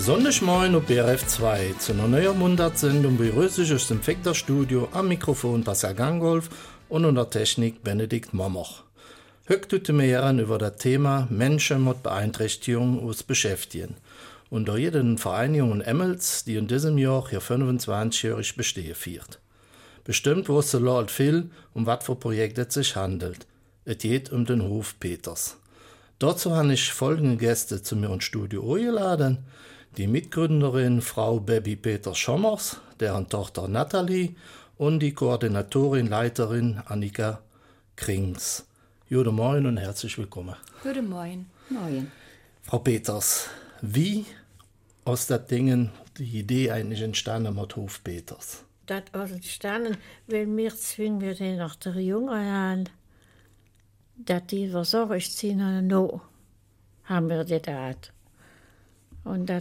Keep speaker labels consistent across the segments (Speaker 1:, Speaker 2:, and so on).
Speaker 1: Sonntagmorgen auf BRF2 zu einer neuen Mundartsendung begrüße ich aus dem Fekterstudio am Mikrofon Pascal Gangolf und an der Technik Benedikt Mommoch. Heute tut mir über das Thema Menschen mit Beeinträchtigung uns beschäftigen. Unter jeder Vereinigung Emmels, die in diesem Jahr ihr 25-jährig Bestehen feiert. Bestimmt wusste Lord viel, um was für Projekte es sich handelt. Es geht um den Hof Peters. Dazu habe ich folgende Gäste zu mir ins Studio eingeladen. Die Mitgründerin Frau Baby Peters-Schommers, deren Tochter Nathalie und die Koordinatorin, Leiterin Annika Krings. Guten Morgen und herzlich willkommen.
Speaker 2: Guten Morgen. Morgen.
Speaker 1: Frau Peters, wie aus den Dingen die Idee eigentlich entstanden mit Hof Peters?
Speaker 3: Das ist entstanden, weil wir zwingen wir den nach der Jungen an, dass die versorgt sind und no, haben wir das gehabt. Und das,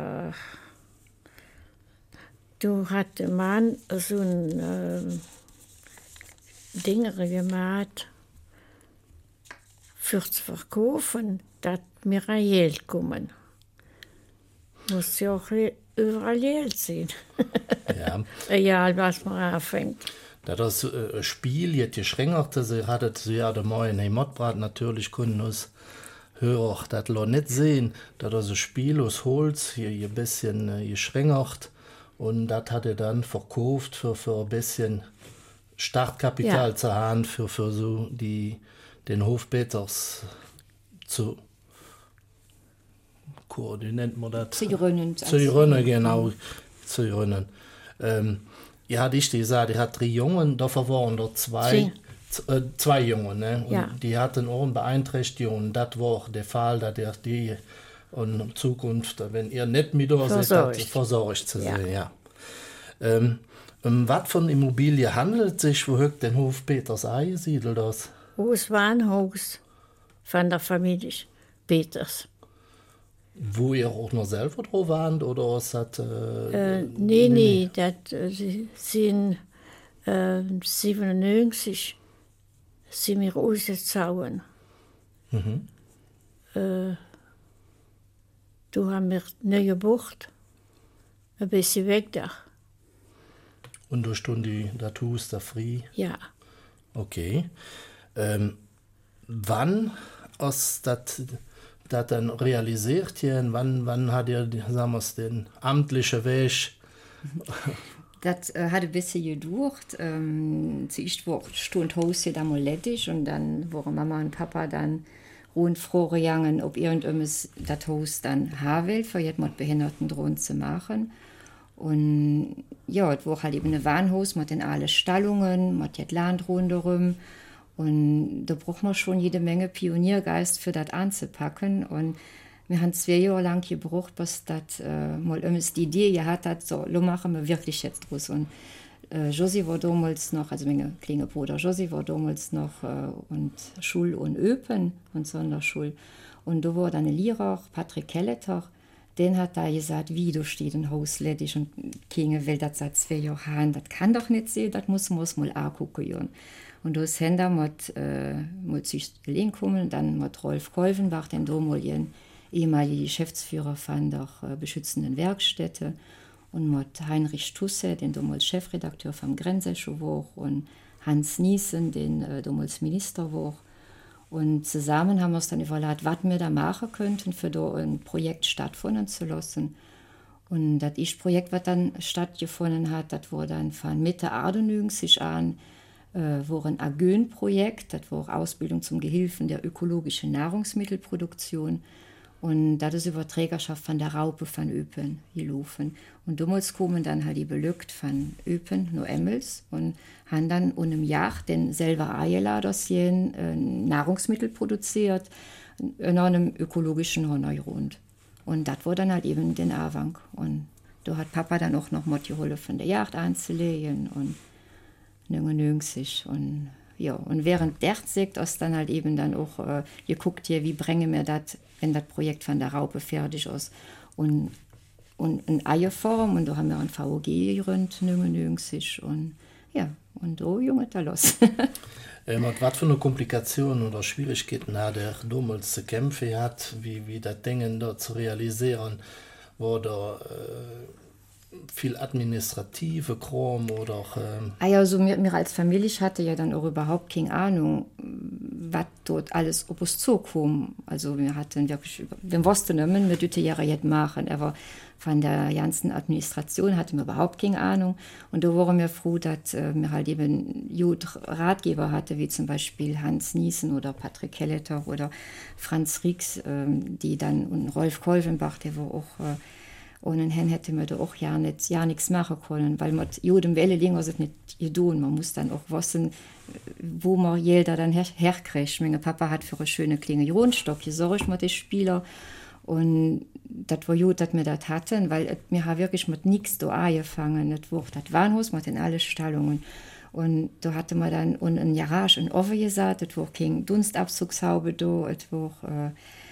Speaker 3: du hat der Mann so ein Dinger gemacht, für zu verkaufen, dass wir an Geld kommen. Muss ja auch überall Geld sein.
Speaker 1: Ja.
Speaker 3: Egal, was man anfängt.
Speaker 1: Das Spiel, jetzt geschränkte, sie hattet sie ja der Morgen in Mottbrat natürlich können uns Hörer das noch nicht sehen, dass das Spiel aus Holz hier ein bisschen geschränkert und das hat er dann verkauft für ein bisschen Startkapital zu haben, für so den Hof Peters zu nennt man das? Zu gründen, genau. Zu gründen. Ja, die gesagt, die hat 3 Jungen, davon waren da 2 Jungen, ne? Und
Speaker 3: ja.
Speaker 1: Die hatten auch eine Beeinträchtigung. Das war auch der Fall, dass die in Zukunft, wenn ihr nicht mit da seid, versorgt zu sein. Ja. Was von Immobilie handelt es sich, wo den Hof Peters eingesiedelt ist?
Speaker 3: Es war ein Haus von der Familie Peters.
Speaker 1: Wo ihr auch noch selber drauf wart, oder ist das...
Speaker 3: Nee, das sind 97 sind wir ausgezogen.
Speaker 1: Mhm.
Speaker 3: Da haben wir neue Bucht, ein bisschen weg da.
Speaker 1: Und da stund das Haus da frei?
Speaker 3: Ja.
Speaker 1: Okay. Wann ist das dann realisiert hier? Wann hat ihr, sagen wir es, den amtlichen Weg?
Speaker 2: Das hat ein bisschen gedauert. Zuerst stand das Haus hier dann mal ledig und dann waren Mama und Papa dann rund froh gegangen, ob irgendetwas das Haus dann haben will, für jetzt mit Behinderten drin zu machen. Und ja, es war halt eben ein Warenhaus mit den allen Stallungen, mit dem Land rundherum. Und da braucht man schon jede Menge Pioniergeist für das anzupacken. Und wir haben 2 Jahre lang gebraucht, bis das mal die Idee gehabt hat, so machen wir wirklich jetzt draus. Und Josi war damals noch, also mein kleiner Bruder Josi war damals noch und Schul und Öpen und Sonderschul. Und da war dann ein Lehrer, Patrick Kelleter, den hat da gesagt, wie, da steht ein Haus ledig und keine will das seit 2 Jahren, das kann doch nicht sein, das muss man mal angucken. Und da ist Händler mit sich kommen, dann mit Rolf Kolvenbach, den damaligen ehemaligen Geschäftsführer von der beschützenden Werkstätte, und mit Heinrich Tusse, den damals Chefredakteur vom Grenzeschow war, und Hans Niesen, den damals Minister war. Und zusammen haben wir uns dann überlegt, was wir da machen könnten, für da ein Projekt stattfinden zu lassen. Und das Projekt, was dann stattgefunden hat, das war dann von Mitte 98 an, war ein Agön-Projekt, das war Ausbildung zum Gehilfen der ökologischen Nahrungsmittelproduktion. Und das ist über Trägerschaft von der Raupe von Öpen gelaufen. Und damals kommen dann halt die Belückt von Öpen, nur Emmels, und haben dann in einem Jahr den selber eingeladen, Nahrungsmittel produziert, in einem ökologischen Honneurund. Und das war dann halt eben den Anfang. Und da hat Papa dann auch noch mal geholfen, der Jagd anzulegen und 99 und ja, und während der Zeit ist dann halt eben dann auch geguckt hier, wie bringen wir das, wenn das Projekt von der Raupe fertig ist, und in Eierform, und da haben wir ein VOG gegründet, 99 und ja, und da junget da los.
Speaker 1: Was für eine Komplikationen oder Schwierigkeiten hat er damals zu kämpfen hat, wie das Ding da zu realisieren? oder viel administrative Kram oder
Speaker 2: ja, also mir als Familie hatte ja dann auch überhaupt keine Ahnung, was dort alles auf uns zukommt. Also wir hatten wirklich, wir wussten nicht, wir dürfen ja jetzt machen, aber von der ganzen Administration hatten wir überhaupt keine Ahnung. Und da waren wir froh, dass wir halt eben gut Ratgeber hatten, wie zum Beispiel Hans Niesen oder Patrick Kelleter oder Franz Rix, die dann, und Rolf Kolvenbach, der war auch ohne ihn hätte man da auch ja nichts machen können, weil man jedem Welle länger es nicht tun. Man muss dann auch wissen, wo man jeder dann herkriegt. Mein Papa hat für eine schöne kleine Rundstock gesorgt mit den Spielern. Und das war gut, dass wir das hatten, weil wir haben wirklich mit nichts da angefangen. Das Warenhaus mit in alle Stallungen. Und da hatte man dann ein Garage, ein Ofen gesagt, es war kein Dunstabzugshaube da, es war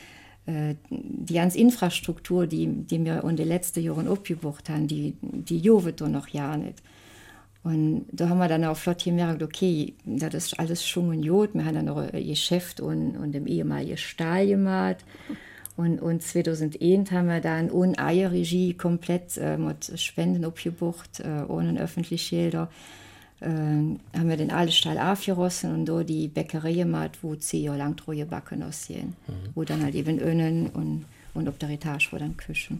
Speaker 2: die ganze Infrastruktur, die wir in den letzten Jahren aufgebaut haben, die jovet da noch ja nicht. Und da haben wir dann auch flott gemerkt, okay, das ist alles schon ein Jod. Wir haben dann noch ein Geschäft und dem ehemaligen Stahl gemacht. Und 2001 haben wir dann ohne Eierregie komplett mit Spenden aufgebucht, ohne öffentliche Gelder. Haben wir den alten Stall aufgerissen und da die Bäckerei gemacht, wo 10 Jahre lang treue Backen aussehen. Wo dann halt eben Önnen und auf der Etage wo dann Küchen.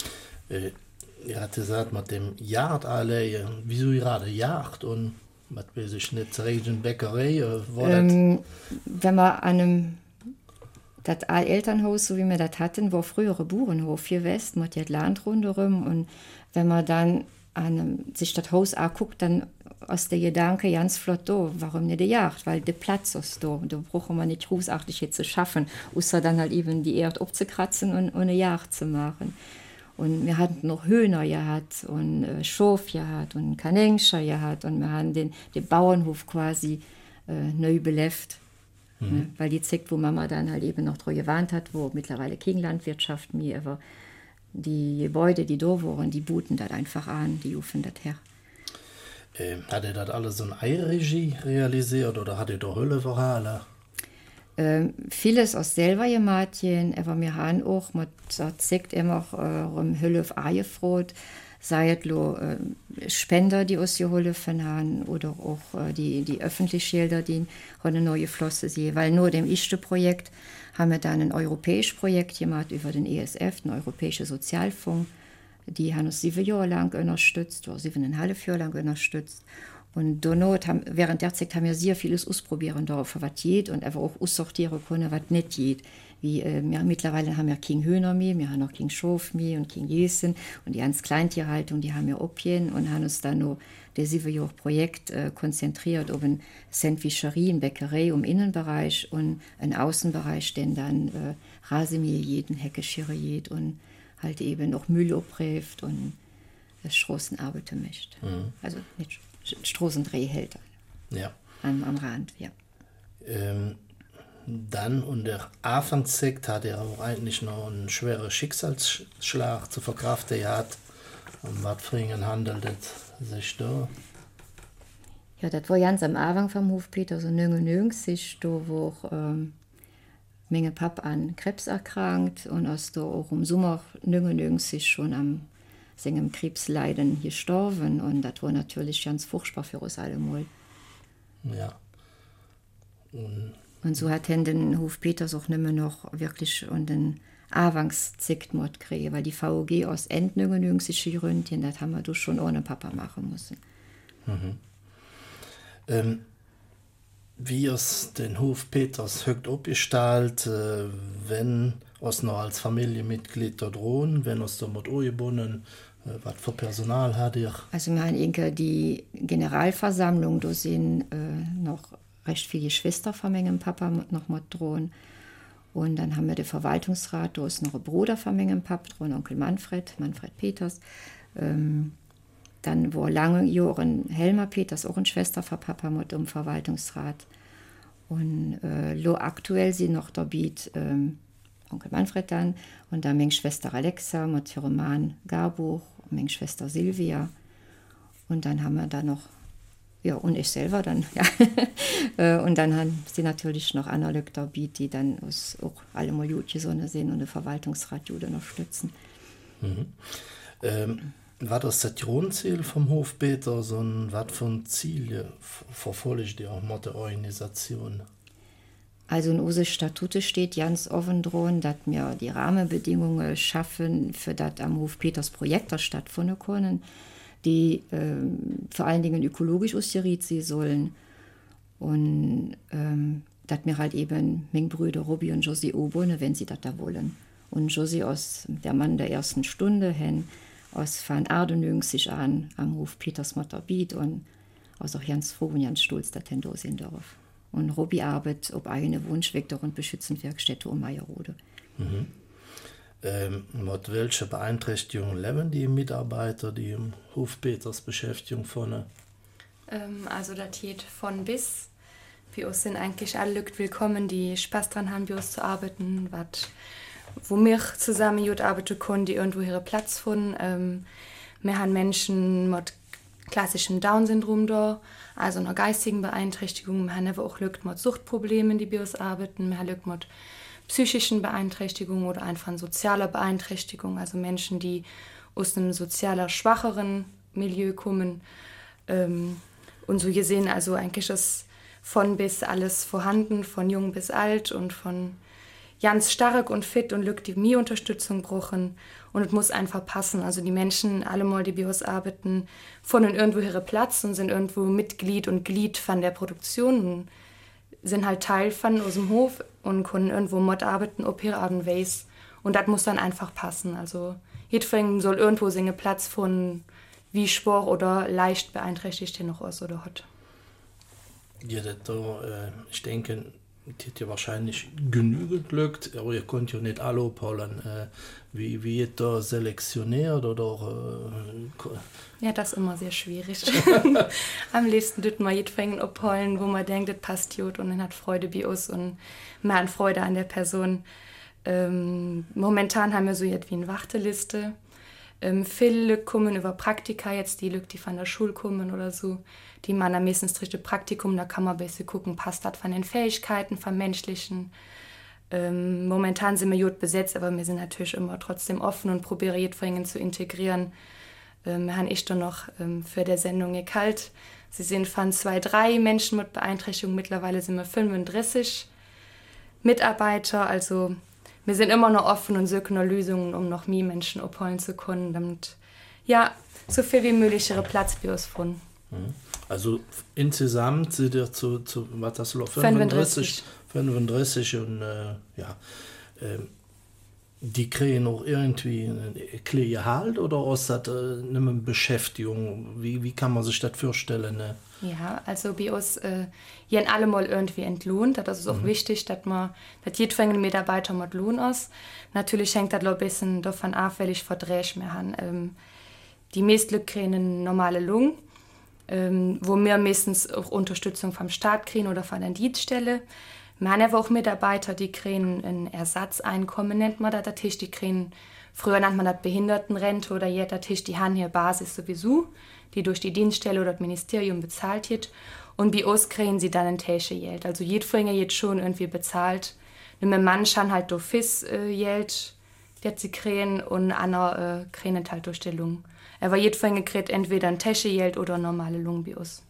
Speaker 1: Ihr habt gesagt, mit dem Jagd alle, wieso gerade Jagd und was weiß ich nicht, Bäckerei?
Speaker 2: Wenn wir an einem das Elternhaus, so wie wir das hatten, war früher ein Bauernhof hier West, mit dem Land rundherum. Und wenn man dann sich das Haus anguckt, dann ist der Gedanke ganz flott da, warum nicht die Jagd? Weil der Platz ist da. Da brauchen wir nicht großartig jetzt zu schaffen, außer dann halt eben die Erde abzukratzen und eine Jagd zu machen. Und wir hatten noch Hühner gehabt und Schof gehabt und Kaninchen gehabt und wir haben den Bauernhof quasi neu belebt. Ne? Weil die Zeit, wo Mama dann halt eben noch drüber gewarnt hat, wo mittlerweile keine Landwirtschaft mehr, aber die Gebäude, die da waren, die boten das einfach an, die rufen das her.
Speaker 1: Hat er das alles in Eigenregie realisiert oder hat er da Hölle verhalten?
Speaker 2: Vieles aus selber gemacht, aber wir haben auch mit der Zeit immer Hölle auf eingefroht, sei es Spender, die uns geholfen haben oder auch die öffentlichen Gelder, die eine neue Flosse sehen. Weil nur dem ersten Projekt haben wir dann ein europäisches Projekt gemacht über den ESF, den Europäischen Sozialfonds. Die haben uns 7 Jahre lang unterstützt, oder 7,5 Jahre lang unterstützt. Und während der Zeit haben wir sehr vieles ausprobieren dürfen, was geht, und einfach auch aussortieren können, was nicht geht. Mittlerweile haben wir keine Hühner mehr, wir haben noch kein Schof mehr und kein Jäsen. Und die ganz Kleintierhaltung, die haben wir abgehen und haben uns dann noch das 7 Jahre Projekt konzentriert auf eine Sandwicherie, eine Bäckerei im Innenbereich und einen Außenbereich, den dann Rasenmäher jeden, Heckeschere jed und halt eben auch Müll abräft und das Straßenarbeiter mischt. Also nicht Straßendrehhälter.
Speaker 1: Ja.
Speaker 2: Am Rand, ja.
Speaker 1: Dann unter Anfangszeit hat er auch eigentlich noch einen schweren Schicksalsschlag zu verkraften. Er hat, um was für ihn handelt es sich da?
Speaker 2: Ja, das war ganz am Anfang vom Hof Peter, so 1999, da wo Menge Pap an Krebs erkrankt und aus da auch im Sommer 1999 schon am seinem Krebsleiden gestorben, und das war natürlich ganz furchtbar für uns alle mal.
Speaker 1: Ja.
Speaker 2: Und so hat den Hof Peters auch nicht mehr noch wirklich und den Anfangszeit gekriegt, weil die VOG aus End 1999 Gründen, das haben wir doch schon ohne Papa machen müssen.
Speaker 1: Wie es den Hof Peters högt abgestellt, wenn es noch als Familienmitglied da drohen, wenn es da mit angebunden, was für Personal hat ihr?
Speaker 2: Also wir haben die Generalversammlung, da sind noch recht viele Geschwister von meinem Papa noch mit drohen. Und dann haben wir den Verwaltungsrat, da ist noch ein Bruder von meinem Papa drohen, Onkel Manfred Peters. Dann war lange Jahre Helmer Peters, auch eine Schwester von Papa, mit im Verwaltungsrat. Und aktuell sind noch dabei Onkel Manfred dann und dann meine Schwester Alexa mit ihrem Mann Garbuch und meine Schwester Silvia. Und dann haben wir da noch, ja, und ich selber dann, ja. Und dann haben sie natürlich noch andere Leute dabei, die dann auch alle mal gut gesonnen sind und den Verwaltungsrat gut unterstützen.
Speaker 1: War das Grundziel vom Hofbeter, so was von Ziele verfolgt ihr auch mit der Organisation?
Speaker 2: Also in unsere Statute steht ganz offen drin, dass wir die Rahmenbedingungen schaffen, für das am Hof Peters Projekte stattfinden können, die vor allen Dingen ökologisch ausgerichtet sein sollen. Und dass wir halt eben meine Brüder Robby und Josie oben, wenn sie das da wollen. Und Josie aus der Mann der ersten Stunde hin, aus Van Ardenung sich an am Hof Peters Motterbiet und aus auch ganz froh und ganz stolz, dass da sind darf. Und Robby arbeitet auf eigene Wunschvektor und Beschützenwerkstätte um Meierode.
Speaker 1: Mit welcher Beeinträchtigung leben die Mitarbeiter, die im Hof Peters Beschäftigung vorne?
Speaker 4: Also das geht von bis. Bei uns sind eigentlich alle Leute willkommen, die Spaß dran haben, bei uns zu arbeiten, wo wir zusammen gut arbeiten können, die irgendwo ihren Platz finden. Wir haben Menschen mit klassischem Down-Syndrom da, also einer geistigen Beeinträchtigung. Wir haben aber auch Leute mit Suchtproblemen, die bei uns arbeiten. Wir haben Leute mit psychischen Beeinträchtigungen oder einfach sozialer Beeinträchtigung, also Menschen, die aus einem sozialer schwacheren Milieu kommen. Und so gesehen, also eigentlich ist von bis alles vorhanden, von jung bis alt und von ganz stark und fit und Leute, die mir Unterstützung brauchen. Und es muss einfach passen. Also die Menschen, alle mal, die bei uns arbeiten, finden irgendwo ihren Platz und sind irgendwo Mitglied und Glied von der Produktion und sind halt Teil von unserem Hof und können irgendwo mitarbeiten, ob ihre Art und Weise. Und das muss dann einfach passen. Also jeder soll irgendwo seinen Platz von wie schwach oder leicht beeinträchtigt er noch ist oder hat.
Speaker 1: Ja, ich denke, das hat ja wahrscheinlich genügend Glück, aber ihr könnt ja nicht alle abholen. Wie wird da selektioniert oder?
Speaker 4: Ja, das ist immer sehr schwierig. Am liebsten tut man jeden abholen, wo man denkt, das passt gut und dann hat Freude bei uns und man hat Freude an der Person. Momentan haben wir so jetzt wie eine Warteliste. Viele kommen über Praktika, jetzt die Leute, die von der Schule kommen oder so, die machen am meisten richtige Praktikum, da kann man ein bisschen gucken, passt das von den Fähigkeiten, vom Menschlichen. Momentan sind wir gut besetzt, aber wir sind natürlich immer trotzdem offen und probieren jeden zu integrieren. Wir haben echt noch für die Sendung gekalt. Sie sind von 2-3 Menschen mit Beeinträchtigung, mittlerweile sind wir 35 Mitarbeiter, also wir sind immer noch offen und suchen noch Lösungen, um noch mehr Menschen abholen zu können, damit ja, so viel wie möglich ihre Platz bei uns finden.
Speaker 1: Also insgesamt sind ihr zu was hast du 35 und die kriegen auch irgendwie ein Gehalt oder ist das eine Beschäftigung? Wie kann man sich das vorstellen? Ne?
Speaker 4: Ja, also bei uns werden alle mal irgendwie entlohnt. Das ist auch wichtig, dass jeder Mitarbeiter mit Lohn ist. Natürlich hängt das ein bisschen davon ab, welche Verträge wir haben. Die meisten Leute kriegen eine normale Lohn, wo wir meistens auch Unterstützung vom Staat kriegen oder von der Dienststelle. Wir haben aber auch Mitarbeiter, die kriegen ein Ersatzeinkommen, nennt man das. Die kriegen, früher nannte man das Behindertenrente oder jetzt die haben hier Basis sowieso, die durch die Dienststelle oder das Ministerium bezahlt wird. Und bei uns kriegen sie dann ein Täschengeld. Also jeder jetzt schon irgendwie bezahlt. Mein Mann kann halt durch Geld, das sie kriegen, und andere kriegen es halt durch die Lungen. Aber jeder kriegt entweder ein Täschengeld oder normale Lungen bei uns.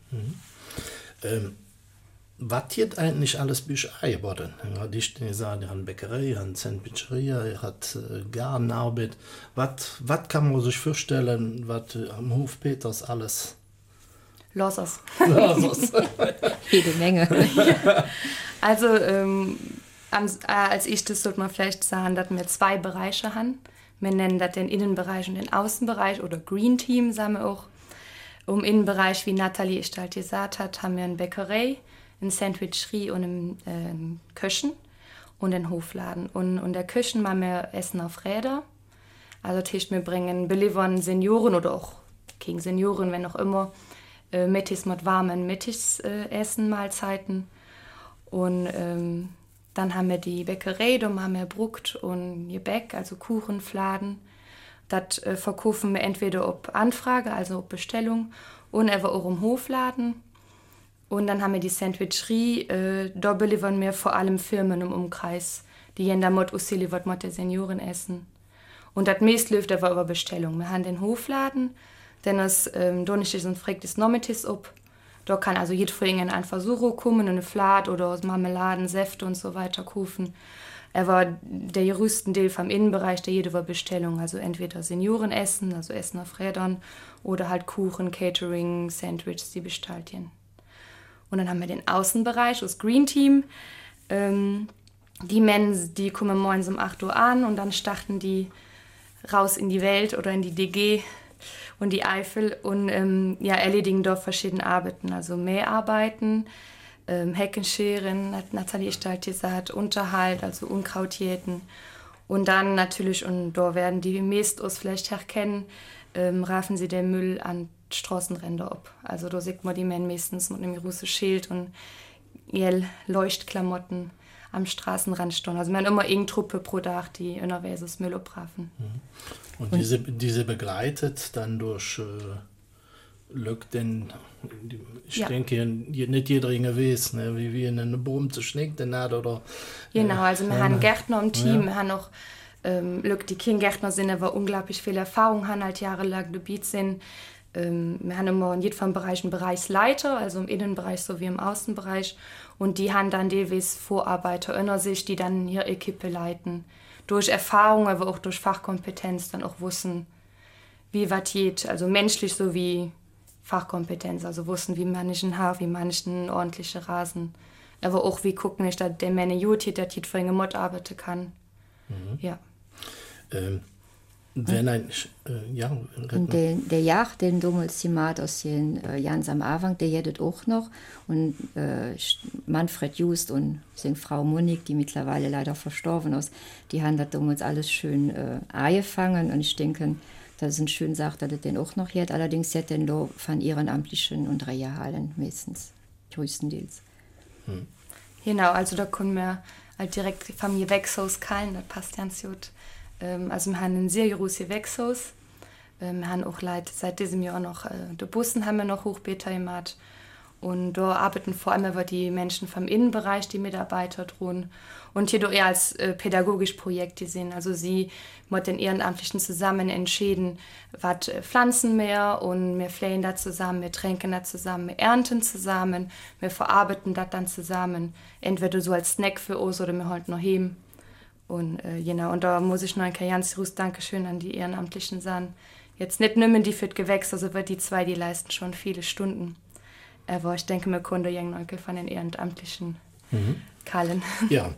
Speaker 1: Was wird eigentlich alles bei euch angeboten? Ich habe gesagt, ihr habt eine Bäckerei, ihr habt eine Sandwicheria, ihr habt Gartenarbeit. Was kann man sich vorstellen, was am Hof Peters alles?
Speaker 4: Los.
Speaker 2: Jede Menge.
Speaker 4: Also, als ich das sollte man vielleicht sagen, dass wir 2 Bereiche haben. Wir nennen das den Innenbereich und den Außenbereich oder Green Team, sagen wir auch. Im Innenbereich, wie Nathalie Istalt gesagt hat, haben wir eine Bäckerei, eine Sandwicherie und eine Küche und einen Hofladen. Und der Küche machen wir Essen auf Räder. Also wir beliefern Senioren oder auch gegen Senioren, wenn auch immer, Mittags mit warmen Mittagessen, Mahlzeiten. Und dann haben wir die Bäckerei, da haben wir Brot und Gebäck, also Kuchen, Fladen. Das verkaufen wir entweder auf Anfrage, also auf Bestellung, und aber auch im Hofladen. Und dann haben wir die Sandwicherie, da beliefern wir vor allem Firmen im Umkreis, die in der Mod ausliefert mit den Senioren essen. Und das meiste läuft aber über Bestellung. Wir haben den Hofladen, denn es Donnerstag und Freitag ist Nachmittags ab. Da kann also jeder Frühling einfach so kommen, eine Flat oder Marmeladen, Säfte und so weiter kaufen. Aber der größte Teil vom Innenbereich, der jede war Bestellung, also entweder Seniorenessen, also Essen auf Rädern, oder halt Kuchen, Catering, Sandwiches, die Bestaltien. Und dann haben wir den Außenbereich, das Green Team. Die Männer, die kommen morgens um 8 Uhr an und dann starten die raus in die Welt oder in die DG und die Eifel und erledigen dort verschiedene Arbeiten, also Mäharbeiten, Heckenscheren, hat Nathalie Stalt gesagt, Unterhalt, also Unkrautjäten. Und dann natürlich, und da werden die meist aus vielleicht erkennen, raffen sie den Müll an Straßenränder ab. Also da sieht man die Männer meistens mit einem großen Schild und Leuchtklamotten am Straßenrand stehen. Also wir haben immer irgendeine Truppe pro Tag, die in der Weise das Müll abraffen.
Speaker 1: Und diese begleitet dann durch Lück, denn ich denke, nicht jeder weiß, ne, wie einen Baum zu schnicken hat oder.
Speaker 4: Genau, also wir haben Gärtner im Team, wir haben noch Lück, die kein Gärtner sind, aber unglaublich viel Erfahrung haben, halt jahrelang dabei sind. Wir haben immer in jedem Bereich einen Bereichsleiter, also im Innenbereich sowie im Außenbereich. Und die haben dann jeweils Vorarbeiter in sich, die dann ihre Equipe leiten. Durch Erfahrung, aber auch durch Fachkompetenz dann auch wissen, wie was geht. Also menschlich sowie Fachkompetenz. Also wissen, wie man ein Haar, wie man einen ordentlichen Rasen. Aber auch wie gucken, dass der Männer gut hat, der für eine Mod arbeiten kann. Ja.
Speaker 1: Wenn ein,
Speaker 2: und der Jagd, den damals jemand aus den Jans am Anfang, der jedet auch noch. Und Manfred Just und seine Frau Monik, die mittlerweile leider verstorben ist, die haben das damals alles schön angefangen. Und ich denke, das ist eine schöne Sache, dass das den auch noch hat. Allerdings hat den da von Ehrenamtlichen und Reherhallen meistens, größtenteils.
Speaker 4: Genau, also da können wir halt direkt die Familie Wechshaus kallen, das passt ganz gut. Also wir haben ein sehr großes Wechshaus. Wir haben auch Leute seit diesem Jahr noch, die Bussen haben wir noch Hochbeter gemacht. Und da arbeiten vor allem aber die Menschen vom Innenbereich, die Mitarbeiter drin. Und hier eher als pädagogisch Projekt gesehen. Also sie mit den Ehrenamtlichen zusammen entschieden, was pflanzen wir und wir pflegen da zusammen, wir tränken da zusammen, wir ernten zusammen, wir verarbeiten das dann zusammen. Entweder so als Snack für uns oder wir halten noch heim. Und genau, und da muss ich noch ein ganz großes Dankeschön an die Ehrenamtlichen sagen. Jetzt nicht nur die für das Gewächs, also die zwei, die leisten schon viele Stunden. Aber ich denke, wir konnten ja von den Ehrenamtlichen kallen.
Speaker 1: Ja,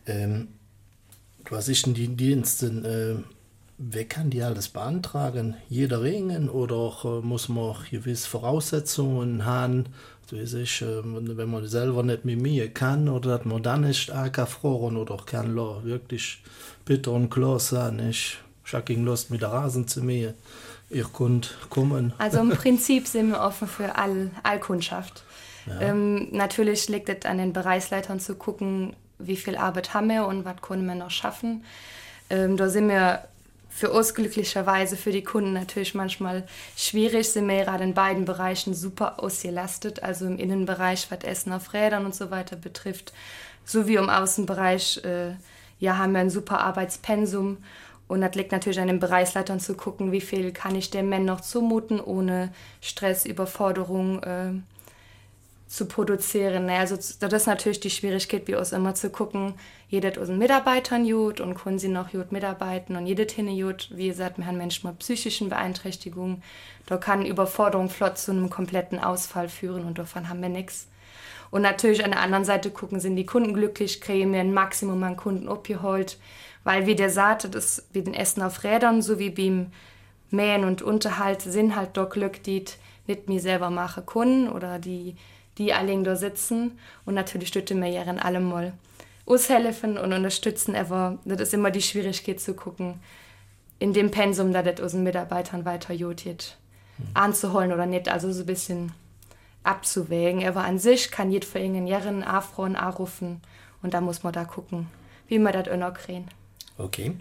Speaker 1: was ist denn die Dienste? Wer kann die alles beantragen? Jeder Ringen oder auch, muss man auch gewisse Voraussetzungen haben? Weiß ich, wenn man selber nicht mit mir kann oder dass man dann nicht fragen oder auch kann wirklich bitte und klar sein, ich habe keine Lust mit der Rasen zu mähen. Ihr könnt kommen.
Speaker 4: Also im Prinzip sind wir offen für all Kundschaft. Ja. Natürlich liegt es an den Bereichsleitern zu gucken, wie viel Arbeit haben wir und was können wir noch schaffen. Da sind wir für uns glücklicherweise, für die Kunden natürlich manchmal schwierig, sind wir gerade in beiden Bereichen super ausgelastet, also im Innenbereich, was Essen auf Rädern und so weiter betrifft, sowie im Außenbereich haben wir ein super Arbeitspensum und das liegt natürlich an den Bereichsleitern zu gucken, wie viel kann ich den Männern noch zumuten, ohne Stress, Überforderung zu produzieren. Also das ist natürlich die Schwierigkeit, wie uns immer zu gucken, jeder aus den Mitarbeitern gut und können sie noch gut mitarbeiten und jede Tinne gut. Wie gesagt, wir haben Menschen mit psychischen Beeinträchtigungen. Da kann Überforderung flott zu einem kompletten Ausfall führen und davon haben wir nichts. Und natürlich an der anderen Seite gucken, sind die Kunden glücklich, kriegen wir ein Maximum an Kunden abgeholt, weil wie der sagte, das wie den Essen auf Rädern, so wie beim Mähen und Unterhalt, sind halt doch Glück, die nicht mir selber machen können oder die allein da sitzen und natürlich stützen wir ja in allem mal aushelfen und unterstützen, aber das ist immer die Schwierigkeit zu gucken, in dem Pensum, dass das unseren Mitarbeitern weiter jotiert, anzuholen oder nicht, also so ein bisschen abzuwägen, aber an sich kann jeder für irgendeinen Jahren Afron anrufen und da muss man da gucken, wie man das auch kriegen.
Speaker 1: Okay.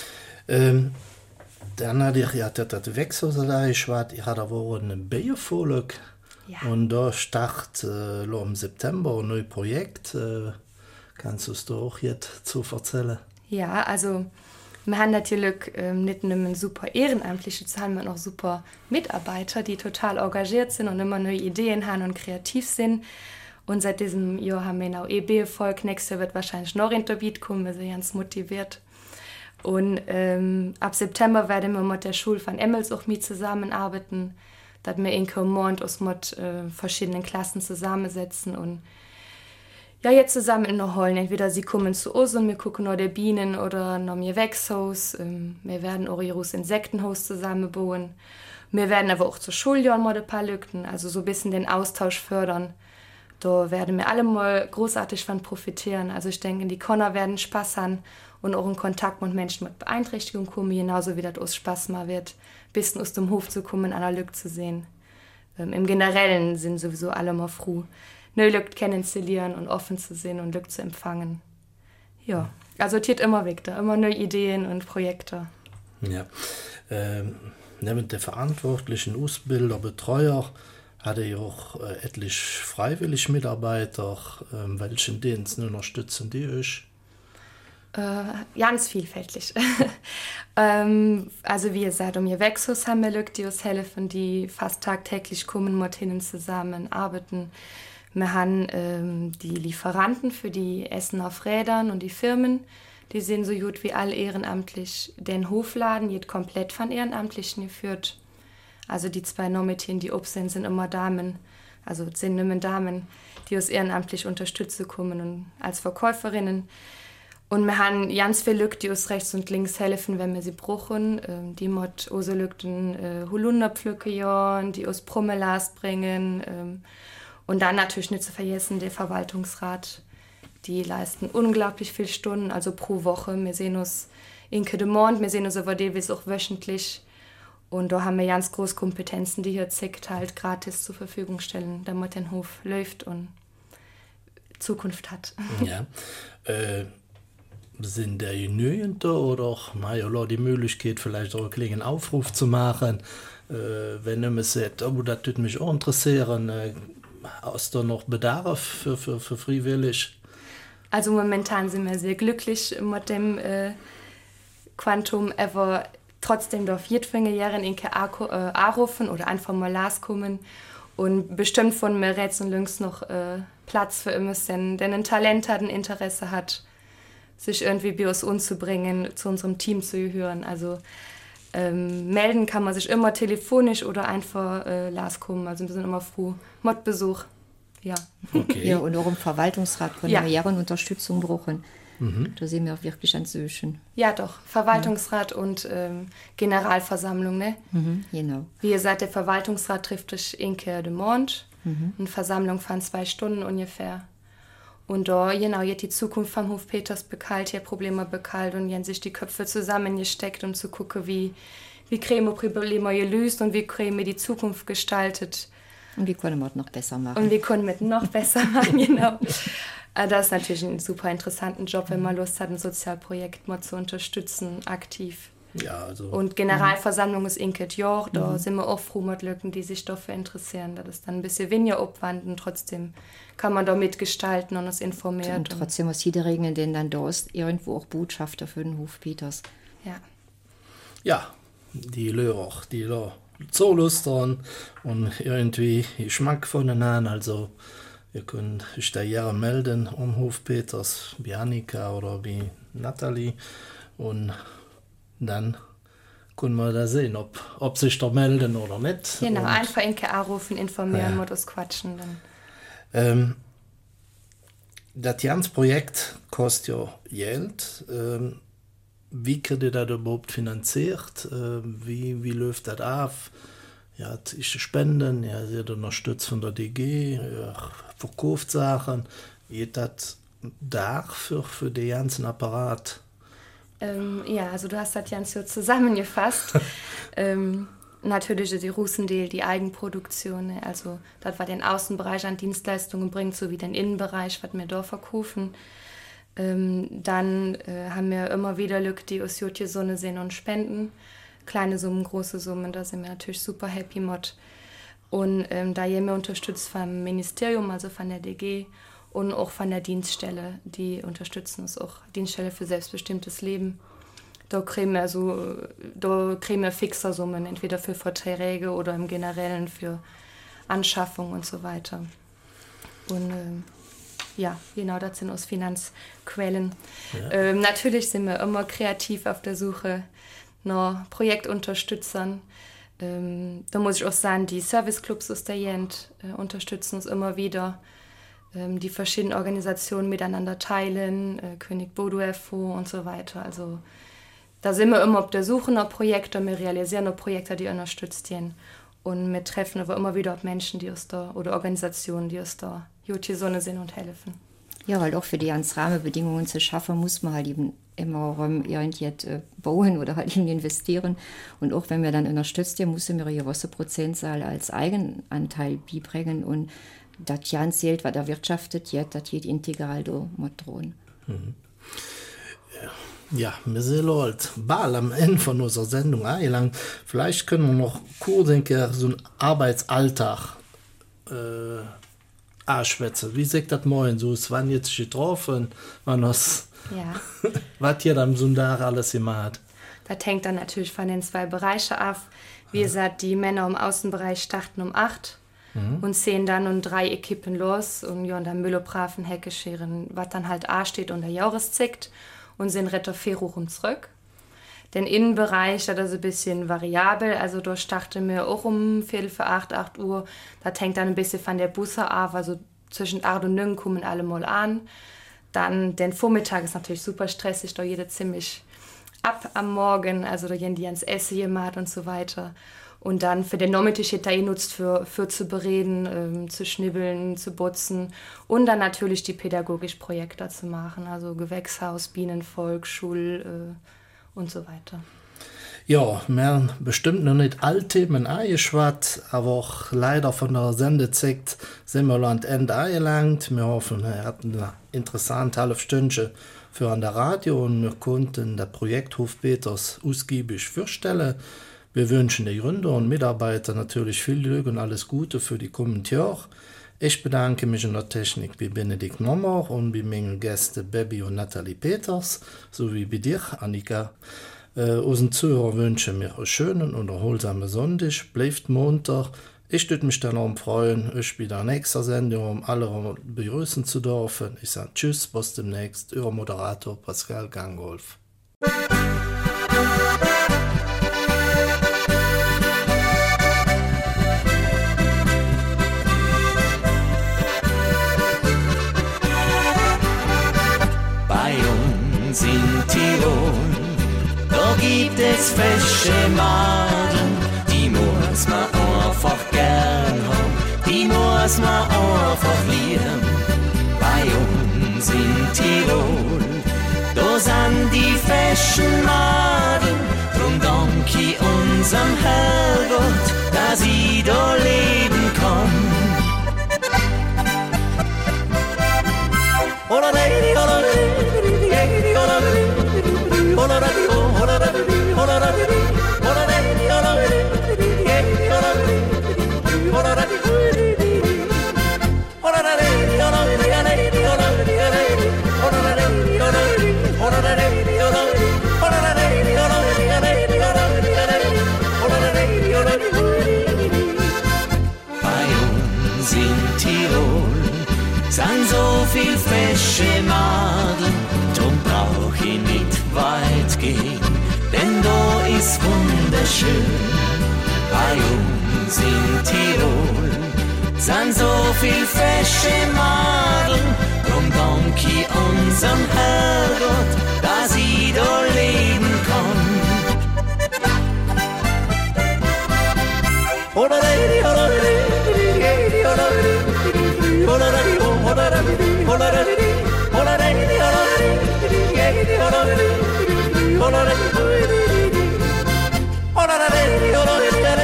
Speaker 1: Dann hatte ich ja das Wechsel, ich hatte aber eine Biofolge. Ja. Und da startet im September ein neues Projekt. Kannst du es da auch jetzt zu erzählen?
Speaker 4: Ja, also Wir haben natürlich nicht nur eine super ehrenamtliche, sondern wir noch super Mitarbeiter, die total engagiert sind und immer neue Ideen haben und kreativ sind. Und seit diesem Jahr haben wir auch EB-Erfolg. Nächstes Jahr wird wahrscheinlich noch in der Beat kommen, wir sind ganz motiviert. Und ab September werden wir mit der Schule von Emmels auch mit zusammenarbeiten, dass wir in Mond aus mit verschiedenen Klassen zusammensetzen und ja, jetzt zusammen in der Hollen. Entweder sie kommen zu uns und wir gucken nach der Bienen oder nach mir Gewächshaus. Wir werden auch ihr Insektenhaus zusammenbauen. Wir werden aber auch zur Schuljahr mal ein paar Lücken, also so ein bisschen den Austausch fördern. Da werden wir alle mal großartig von profitieren. Also ich denke, die Konner werden Spaß haben und auch in Kontakt mit Menschen mit Beeinträchtigung kommen, genauso wie das uns Spaß mal wird, ein bisschen aus dem Hof zu kommen, an der Lücke zu sehen. Im Generellen sind sowieso alle mal froh, neue Lücke kennenzulernen und offen zu sehen und Lücke zu empfangen. Ja, also es geht immer weiter, immer neue Ideen und Projekte.
Speaker 1: Ja, neben der verantwortlichen Ausbilder, Betreuer, hatte ich auch etliche freiwillige Mitarbeiter. Welchen Dienst unterstützen die euch?
Speaker 4: Ganz vielfältig. Also wie ihr sagt, ihr Gewächshaus haben wir Leute, die uns helfen, die fast tagtäglich kommen, mit ihnen zusammenarbeiten. Wir haben die Lieferanten für die Essen auf Rädern und die Firmen. Die sind so gut wie alle ehrenamtlich. Den Hofladen wird komplett von Ehrenamtlichen geführt. Also die 2 Nometien, die ob sind immer Damen, also sind immer Damen, die uns ehrenamtlich unterstützen kommen und als Verkäuferinnen. Und wir haben ganz viele Leute, die uns rechts und links helfen, wenn wir sie brauchen. Die mit auch so Leute Holunder pflücken, die uns Promelas bringen. Und dann natürlich nicht zu vergessen, der Verwaltungsrat. Die leisten unglaublich viele Stunden, also pro Woche. Wir sehen uns in Kedemont, wir sehen uns über die auch wöchentlich. Und da haben wir ganz große Kompetenzen, die hier ZICT halt gratis zur Verfügung stellen, damit der Hof läuft und Zukunft hat.
Speaker 1: Ja, sind der genügend oder auch die Möglichkeit, vielleicht auch einen kleinen Aufruf zu machen, wenn man sagt, oh, das würde mich auch interessieren, hast du noch Bedarf für freiwillig?
Speaker 4: Also momentan sind wir sehr glücklich mit dem Quantum, aber trotzdem darf jede Jahre in anrufen oder einfach mal loskommen und bestimmt von mir rechts und links noch Platz für immer, denn ein Talent hat, ein Interesse hat, sich irgendwie bei uns umzubringen, zu unserem Team zu gehören. Also melden kann man sich immer telefonisch oder einfach loskommen. Also wir sind immer froh. Modbesuch, ja.
Speaker 2: Okay. Ja, und auch im Verwaltungsrat können wir Jahre Unterstützung brauchen. Da sehen wir auch wirklich an Söchen.
Speaker 4: Ja, doch. Verwaltungsrat und Generalversammlung, ne?
Speaker 2: Genau.
Speaker 4: Wie ihr seid, der Verwaltungsrat trifft sich in Kedemont. Eine Versammlung von 2 Stunden ungefähr. Und da, genau, jetzt die Zukunft vom Hof Peters bekalt, hier Probleme bekalt und jetzt sich die Köpfe zusammengesteckt, um zu gucken, wie kriegen wir Probleme gelöst und wie kriegen wir die Zukunft gestaltet.
Speaker 2: Und wie können wir es noch besser machen.
Speaker 4: Und wie können wir es noch besser machen, genau. Das ist natürlich ein super interessanter Job, wenn man Lust hat, ein Sozialprojekt mal zu unterstützen, aktiv.
Speaker 1: Ja, also.
Speaker 4: Und Generalversammlung ist Inket Joch, da sind wir auch froh mit Leuten, die sich dafür interessieren. Das ist dann ein bisschen weniger Aufwand und trotzdem kann man da mitgestalten und uns informieren.
Speaker 2: Und trotzdem muss jeder Regeln, den dann da ist, irgendwo auch Botschafter für den Hof Peters.
Speaker 4: Ja.
Speaker 1: Ja, die Lehrer, die da so lustern und irgendwie Geschmack von den an, also ihr könnt euch da gerne melden am Hof Peters, wie Annika oder wie Nathalie und dann können wir da sehen, ob sich da melden oder nicht.
Speaker 4: Genau,
Speaker 1: und
Speaker 4: einfach anrufen, informieren, mit uns quatschen.
Speaker 1: Dann. Das ganze Projekt kostet ja Geld. Wie kriegt ihr das überhaupt finanziert? Wie läuft das ab? Ja, ist Spenden, ja, ihr seid unterstützt von der DG, ihr verkauft Sachen. Geht das da für den ganzen Apparat?
Speaker 4: Ja, also du hast das ganz so zusammengefasst. Natürlich ist die Rusendeel die Eigenproduktion, ne? Also das war den Außenbereich an Dienstleistungen bringt, sowie den Innenbereich, was wir dort verkaufen. Dann haben wir immer wieder Leute, die aus Jotje Sonne sehen und spenden. Kleine Summen, große Summen, da sind wir natürlich super happy mit. Und da ihr mir unterstützt vom Ministerium, also von der DG und auch von der Dienststelle, die unterstützen uns auch, Dienststelle für selbstbestimmtes Leben. da kriegen wir fixer Summen, entweder für Verträge oder im Generellen für Anschaffung und so weiter. Und ja, genau, das sind aus Finanzquellen. Ja. Natürlich sind wir immer kreativ auf der Suche nach Projektunterstützern. Da muss ich auch sagen, die Serviceclubs aus der Jent unterstützen uns immer wieder. Die verschiedenen Organisationen miteinander teilen, König Bodo FO und so weiter. Also da sind wir immer auf der Suche nach Projekten, wir realisieren noch Projekte, die unterstützt werden. Und wir treffen aber immer wieder auf Menschen, die uns da, oder Organisationen, die uns da die Sonne sind und helfen.
Speaker 2: Ja, weil auch für die ganzen Rahmenbedingungen zu schaffen, muss man halt eben immer irgendwie bauen oder halt eben investieren. Und auch wenn wir dann unterstützt werden, müssen wir eine gewisse Prozentzahl als Eigenanteil beibringen. Und das Jan zählt, was er wirtschaftet, das geht integral mit drohen.
Speaker 1: Mhm. Ja, wir sind halt bald am Ende von unserer Sendung angelangt. Vielleicht können wir noch kurz so einen Arbeitsalltag anschwätzen. Wie sieht das morgen so? Wann jetzt getroffen? Wann was?
Speaker 4: Ja.
Speaker 1: Was ihr am Sonntag alles gemacht?
Speaker 4: Das hängt dann natürlich von den 2 Bereichen ab. Wie gesagt, die Männer im Außenbereich starten um 8 und sehen dann um 3 Equipen los und ja, und dann Müllobrafen, Hecke scheren, was dann halt ansteht und der Jahreszeit. Und sind Retterfährung zurück. Den Innenbereich, das ist ein bisschen variabel, also da starten wir auch um 7:45, 8 Uhr. Das hängt dann ein bisschen von der Busse ab, also zwischen 8 und 9 kommen alle mal an. Dann den Vormittag ist natürlich super stressig, da jeder ziemlich ab am Morgen, also da gehen die ans Essen gemacht und so weiter. Und dann für den Nachmittag wird da genutzt für zu bereden, zu schnibbeln, zu putzen und dann natürlich die pädagogischen Projekte zu machen, also Gewächshaus, Bienenvolk, Schul und so weiter.
Speaker 1: Ja, wir haben bestimmt noch nicht alle Themen angeschwatzt, aber auch leider von der Sendezeit sind wir am Ende angelangt. Wir hoffen, wir hatten eine interessante halbe Stunde für an der Radio und wir konnten das Projekt Hof Peters ausgiebig vorstellen. Wir wünschen den Gründer und Mitarbeitern natürlich viel Glück und alles Gute für die kommenden Jahre. Ich bedanke mich in der Technik bei Benedikt Mommer und bei meinen Gästen Baby und Nathalie Peters, sowie bei dir, Annika. Unseren Zuhörern wünschen wir einen schönen und erholsamen Sonntag. Bleibt Montag. Ich würde mich dann auch freuen, euch bei der nächsten Sendung um alle begrüßen zu dürfen. Ich sage Tschüss, bis demnächst. Euer Moderator Pascal Gangolf.
Speaker 5: In Tirol, da gibt es fesche Maden, die muss man einfach gern haben, die muss man einfach lieben. Bei uns in Tirol, da sind die feschen Maden, drum danke ich unserem Herrgott, dass ich da leben kann. Sind so viel fesche Maden, drum brauch ich nicht weit gehen, denn da ist wunderschön. Bei uns in Tirol sind so viel fesche Maden, drum dank ich unserem Herrgott, dass ich da leben kann. Hola,